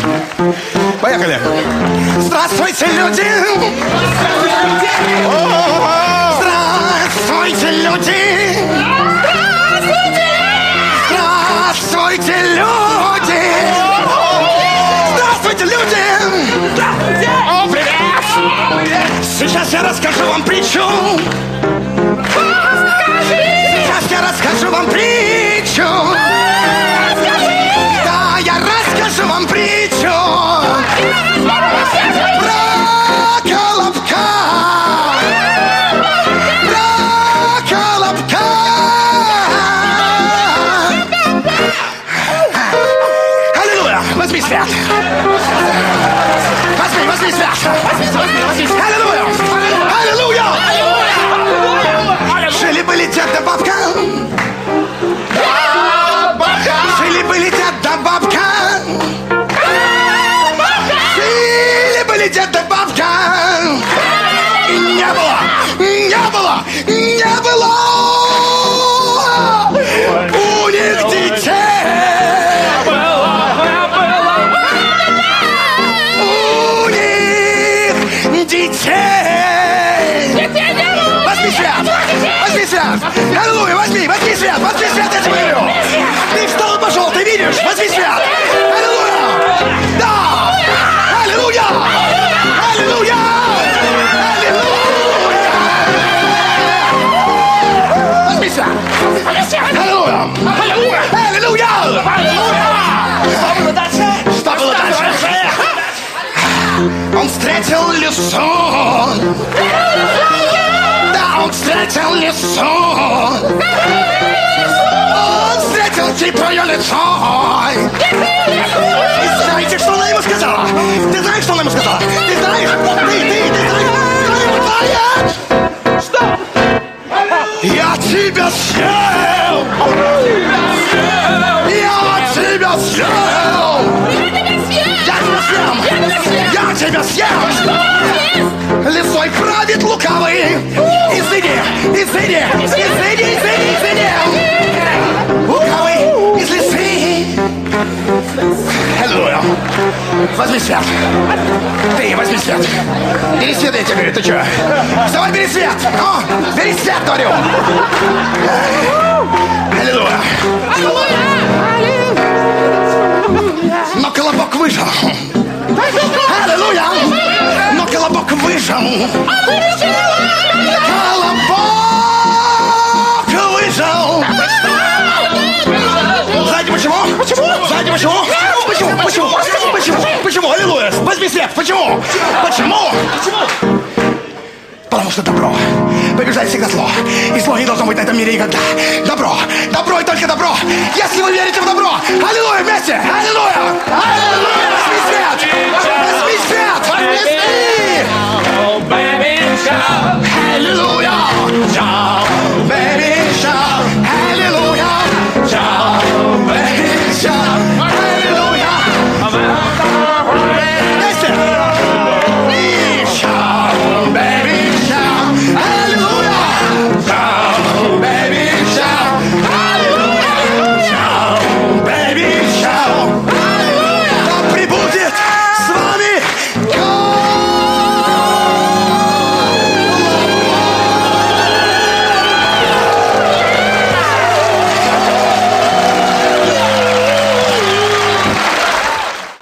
Поехали. Здравствуйте, люди! Здравствуйте, люди! Здравствуйте, люди! Здравствуйте, люди! Здравствуйте! О, привет! Сейчас я расскажу вам притчу. Сейчас я расскажу вам притчу. Да, я расскажу вам притчу. Про Колобка. Про Колобка. Аллилуйя! Возьми свет! Возьми свет! Аллилуйя! Аллилуйя! Жили-были дед да бабка. Жили-были дед да бабка. Жили-были дед да бабка. И не было у них детей. У них детей. Возьми свет! Аллилуйя, возьми свет, я тебе говорю! Ты встал и пошел, ты видишь? Возьми свет! Аллилуйя! Да! Аллилуйя! Аллилуйя! Аллилуйя! Возьми свет! Аллилуйя! Аллилуйя! Что было дальше? Он встретил лису. Он встретил лису. Он встретил хитрое лицо. И знаете, что она ему сказала? Ты знаешь, что она ему сказала? Ты знаешь? Ты знаешь? Что? Я тебя съел! Я тебя съел! Я тебя съем! Лисой правит лукавый. Извини. Лукавый из лисы. Аллилуйя. Возьми свет. Ты возьми свет. Бери свет, я тебе говорю, ты что? Давай, бери свет. Бери свет, говорю. Аллилуйя. Но Колобок выжил. Аллилуйя. Но Колобок выжил. Колобок выжил. Знаете почему? Знаете почему? Почему? Аллилуйя. Возьми свет. Почему? Потому что добро побеждает всегда зло. И зло не должно быть на этом мире никогда. Добро и только добро. Если вы верите в добро. Аллилуйя вместе. Аллилуйя.